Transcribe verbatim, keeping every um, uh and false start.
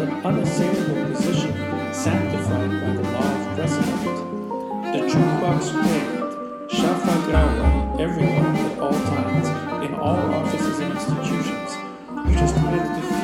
held an unassailable position sanctified by the law of precedent. The jukebox played Shafa Grawa everywhere at all times, in all offices and institutions. You just had to